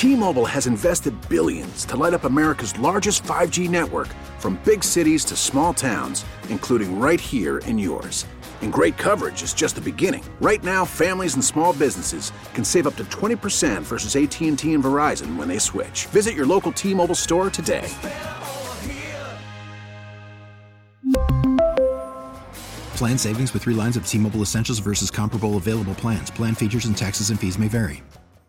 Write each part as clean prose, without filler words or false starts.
T-Mobile has invested billions to light up America's largest 5G network, from big cities to small towns, including right here in yours. And great coverage is just the beginning. Right now, families and small businesses can save up to 20% versus AT&T and Verizon when they switch. Visit your local T-Mobile store today. Plan savings with 3 lines of T-Mobile Essentials versus comparable available plans. Plan features and taxes and fees may vary.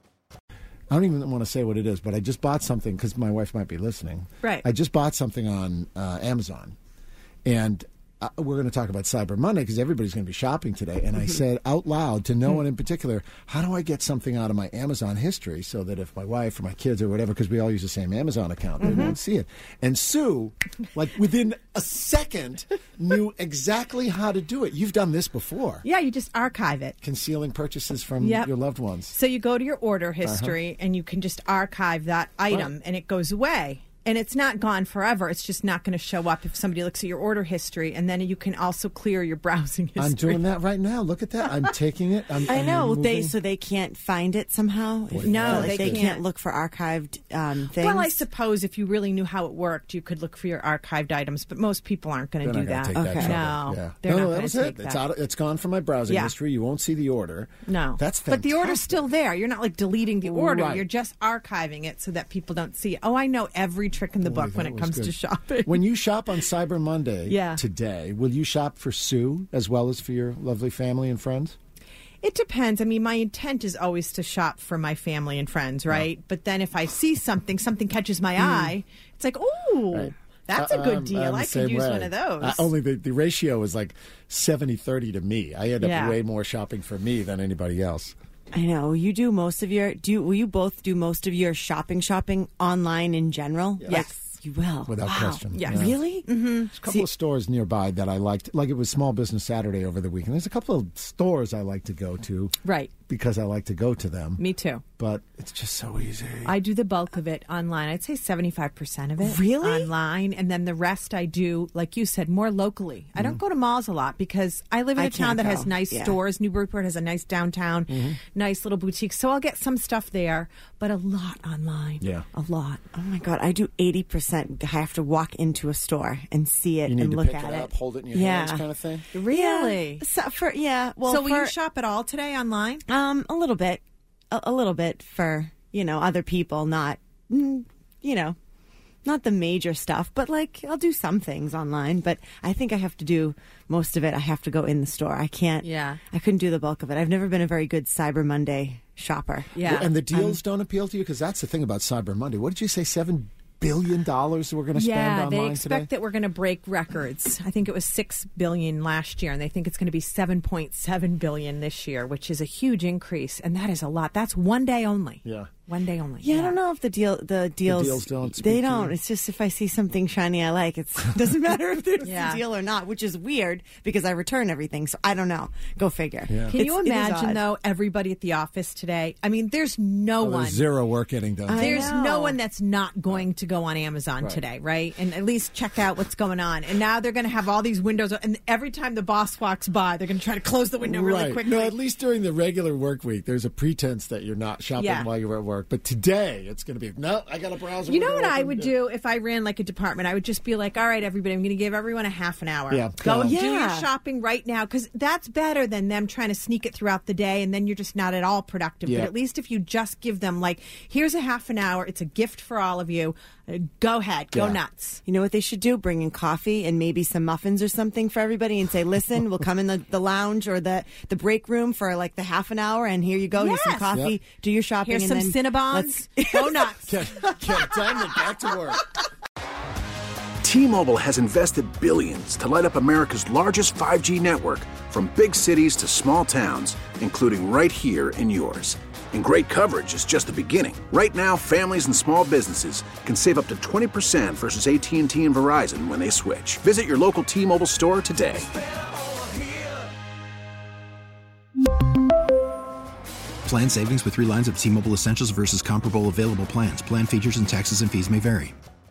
I don't even want to say what it is, but I just bought something because my wife might be listening. Right. I just bought something on Amazon, and we're going to talk about Cyber Monday because everybody's going to be shopping today. And I said out loud to no one in particular, how do I get something out of my Amazon history so that if my wife or my kids or whatever, because we all use the same Amazon account, they won't see it. And Sue, like within a second, knew exactly how to do it. You've done this before. Yeah, you just archive it. Concealing purchases from your loved ones. So you go to your order history and you can just archive that item and it goes away. And it's not gone forever. It's just not going to show up if somebody looks at your order history. And then you can also clear your browsing history. I'm doing that right now. Look at that. I'm taking it. I know. So they can't find it somehow? No, they can't look for archived things? Well, I suppose if you really knew how it worked, you could look for your archived items. But most people aren't going to do that. Okay. No, they're not that was it. It's gone from my browsing history. You won't see the order. No. That's fantastic. But the order's still there. You're not like deleting the order. Right. You're just archiving it so that people don't see it. Oh, I know every trick in the book when it comes to shopping. When you shop on Cyber Monday today, will you shop for Sue as well as for your lovely family and friends? It depends. I mean, my intent is always to shop for my family and friends, right? Oh. But then if I see something catches my eye, it's like, ooh, right. That's a good deal. I could use one of those. Only the ratio is like 70-30 to me. I end up way more shopping for me than anybody else. I know. You do most of your... Will you both do most of your shopping online in general? Yes. You will. Without question. Yes. Yeah. Really? Mm-hmm. There's a couple of stores nearby that I liked. Like it was Small Business Saturday over the weekend. There's a couple of stores I like to go to. Right. Because I like to go to them. Me too. But it's just so easy. I do the bulk of it online. I'd say 75% of it. Really? Online. And then the rest I do, like you said, more locally. I don't go to malls a lot because I live in a town that has nice stores. Newburyport has a nice downtown, nice little boutique. So I'll get some stuff there, but a lot online. Yeah. A lot. Oh, my God. I do 80%. I have to walk into a store and see it and look at it. You need to pick it up, hold it in your hands kind of thing? Really? Yeah. So will you shop at all today online? A little bit. A little bit for, other people, not, not the major stuff, but like I'll do some things online, but I think I have to do most of it. I have to go in the store. I can't. Yeah. I couldn't do the bulk of it. I've never been a very good Cyber Monday shopper. Yeah. And the deals don't appeal to you? Because that's the thing about Cyber Monday. What did you say, $7 billion we're going to spend online they expect today? that we're going to break records. I think it was $6 billion last year, and they think it's going to be $7.7 billion this year, which is a huge increase, and that is a lot. That's one day only. Yeah. One day only. Yeah, I don't know if the deals don't speak they to don't. you. It's just if I see something shiny I like, it doesn't matter if there's a deal or not, which is weird because I return everything. So I don't know. Go figure. Yeah. Can you imagine, though, everybody at the office today? I mean, there's no one. There's zero work getting done. There's no one that's not going to go on Amazon today, right? And at least check out what's going on. And now they're going to have all these windows, and every time the boss walks by, they're going to try to close the window really quickly. No, at least during the regular work week, there's a pretense that you're not shopping while you're at work. But today, it's going to be, no, I got a browser. You know what I would do if I ran like a department? I would just be like, all right, everybody, I'm going to give everyone a half an hour. Yeah, go and do your shopping right now, because that's better than them trying to sneak it throughout the day, and then you're just not at all productive. Yeah. But at least if you just give them, like, here's a half an hour, it's a gift for all of you. Go ahead. Go nuts. You know what they should do? Bring in coffee and maybe some muffins or something for everybody and say, listen, we'll come in the lounge or the break room for like the half an hour, and here you go. Here's some coffee. Do your shopping. Here's some Cinnabons. Go nuts. Get done and back to work. T-Mobile has invested billions to light up America's largest 5G network, from big cities to small towns, including right here in yours. And great coverage is just the beginning. Right now, families and small businesses can save up to 20% versus AT&T and Verizon when they switch. Visit your local T-Mobile store today. Plan savings with 3 lines of T-Mobile Essentials versus comparable available plans. Plan features and taxes and fees may vary.